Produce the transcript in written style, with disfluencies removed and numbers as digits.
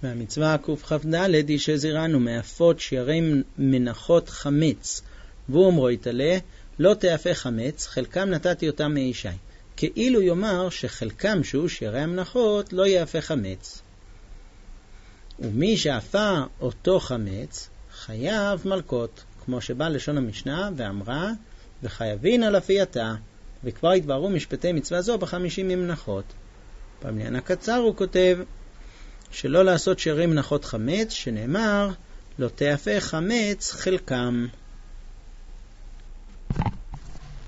והמצווה קכ"ד היא שזירנו מאפות שירים מנחות חמץ, והוא אומרו יתעלה, לא תאפה חמץ, חלקם נתתי אותם מאישי. כאילו יאמר שחלקם שהוא שירי המנחות לא יאפה חמץ. ומי שאפה אותו חמץ חייב מלקות, כמו שבא לשון המשנה ואמרה, וחייבין על אפייתה, וכבר התבררו משפטי מצווה זו ב50 ממנחות. במניין הקצר הוא כותב שלא לעשות שירים מנחות חמץ, שנאמר לא תאפה חמץ חלקם.